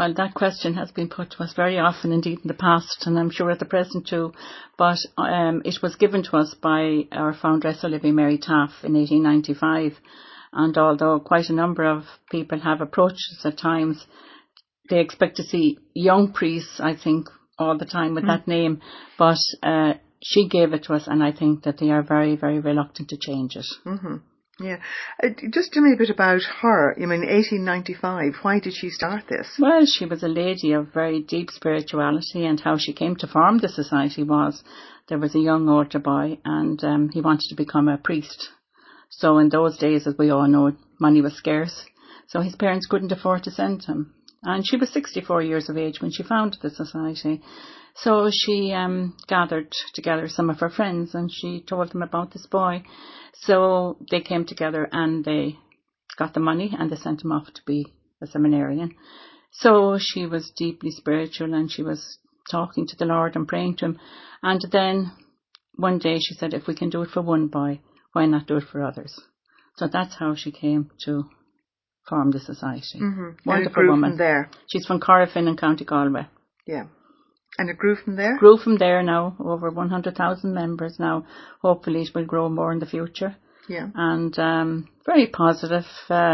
Well, that question has been put to us very often indeed in the past, and I'm sure at the present too. But it was given to us by our foundress Olivia Mary Taff in 1895. And although quite a number of people have approached us at times, they expect to see young priests, I think, all the time with that name. But she gave it to us, and I think that they are very, very reluctant to change it. Mm-hmm. Yeah. Just tell me a bit about her. 1895. Why did she start this? Well, she was a lady of very deep spirituality, and how she came to form the society was there was a young altar boy, and he wanted to become a priest. So in those days, as we all know, money was scarce. So his parents couldn't afford to send him. And she was 64 years of age when she founded the society. So she gathered together some of her friends and she told them about this boy. So they came together and they got the money and they sent him off to be a seminarian. So she was deeply spiritual and she was talking to the Lord and praying to him. And then one day she said, if we can do it for one boy, why not do it for others? So that's how she came to form the society. Mm-hmm. Wonderful woman. From there. She's from Corrafin in County Galway. Yeah. And it grew from there? Grew from there now, over 100,000 members now. Hopefully it will grow more in the future. Yeah. And very positive.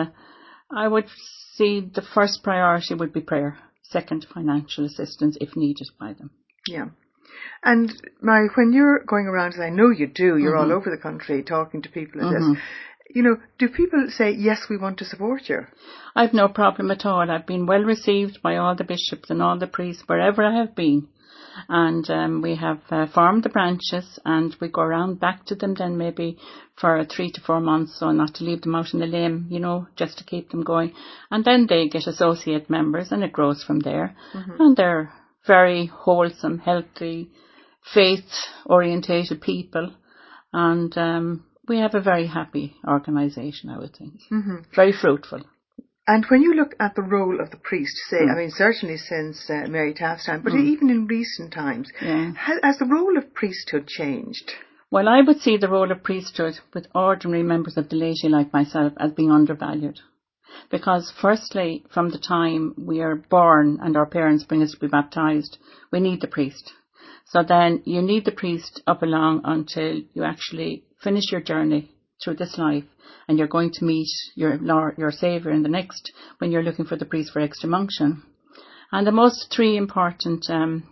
I would see the first priority would be prayer. Second, financial assistance if needed by them. Yeah. And Mary, when you're going around, as I know you do, you're all over the country talking to people in this, do people say, yes, we want to support you? I've no problem at all. I've been well received by all the bishops and all the priests wherever I have been. And we have formed the branches and we go around back to them then maybe for 3 to 4 months, so not to leave them out in the limb, just to keep them going. And then they get associate members and it grows from there. And they're very wholesome, healthy, faith-orientated people. And we have a very happy organisation, I would think. Very fruitful. And when you look at the role of the priest, certainly since Mary Taft's time, but even in recent times, has the role of priesthood changed? Well, I would see the role of priesthood with ordinary members of the laity like myself as being undervalued. Because firstly, from the time we are born and our parents bring us to be baptised, we need the priest. So then you need the priest up along until you actually finish your journey through this life and you're going to meet your Lord, your Saviour in the next when you're looking for the priest for extreme unction. And the most three important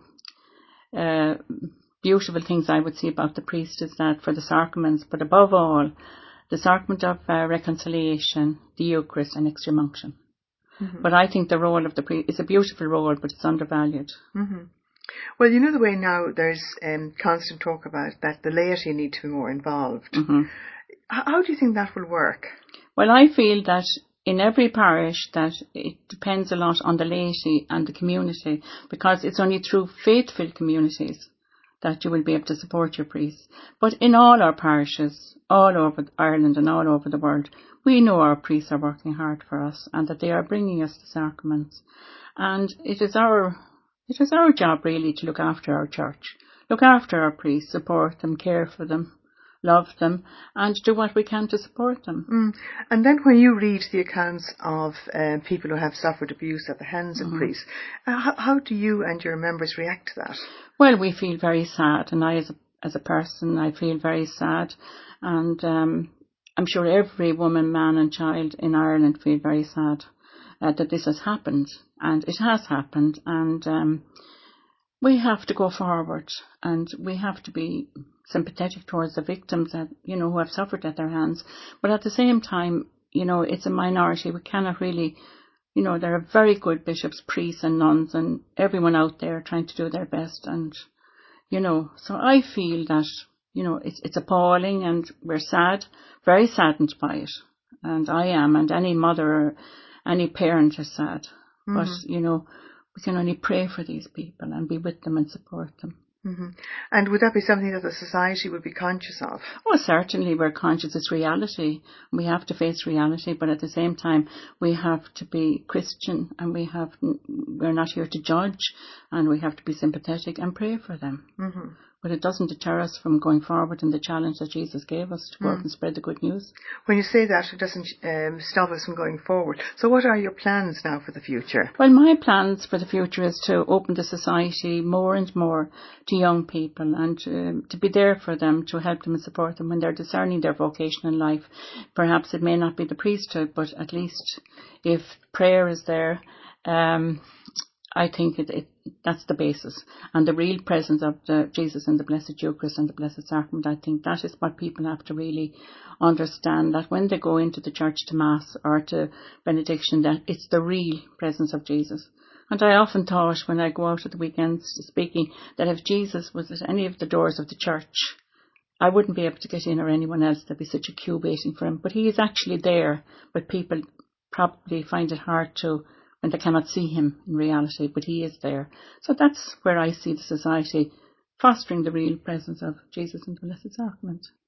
beautiful things I would say about the priest is that for the sacraments, but above all, the sacrament of reconciliation, the Eucharist and extreme unction. But I think the role of the priest is a beautiful role, but it's undervalued. Well, the way now there's constant talk about that the laity need to be more involved. How do you think that will work? Well, I feel that in every parish that it depends a lot on the laity and the community, because it's only through faithful communities that you will be able to support your priests. But in all our parishes, all over Ireland and all over the world, we know our priests are working hard for us and that they are bringing us the sacraments. And it is our job really to look after our church, look after our priests, support them, care for them, love them, and do what we can to support them. And then when you read the accounts of people who have suffered abuse at the hands of priests, how do you and your members react to that? Well, we feel very sad, and I as a person, I feel very sad, and I'm sure every woman, man and child in Ireland feel very sad that this has happened, and it has happened, and we have to go forward, and we have to be sympathetic towards the victims that, who have suffered at their hands. But at the same time, it's a minority. We cannot really, there are very good bishops, priests and nuns and everyone out there trying to do their best. And, so I feel that, it's appalling and we're sad, very saddened by it. And I am, and any mother or any parent is sad. But, we can only pray for these people and be with them and support them. And would that be something that the society would be conscious of? Oh, certainly we're conscious. It's reality. We have to face reality, but at the same time, we have to be Christian and we're not here to judge, and we have to be sympathetic and pray for them. but it doesn't deter us from going forward in the challenge that Jesus gave us to go out and spread the good news. When you say that, it doesn't stop us from going forward. So what are your plans now for the future? Well, my plans for the future is to open the society more and more to young people, and to be there for them, to help them and support them when they're discerning their vocation in life. Perhaps it may not be the priesthood, but at least if prayer is there, I think that's the basis. And the real presence of Jesus in the Blessed Eucharist and the Blessed Sacrament, I think that is what people have to really understand, that when they go into the church to Mass or to benediction, that it's the real presence of Jesus. And I often thought when I go out at the weekends speaking, that if Jesus was at any of the doors of the church, I wouldn't be able to get in, or anyone else. There'd be such a queue waiting for him. But he is actually there, but people probably find it hard to, when they cannot see him in reality, but he is there. So that's where I see the society fostering the real presence of Jesus in the Blessed Sacrament.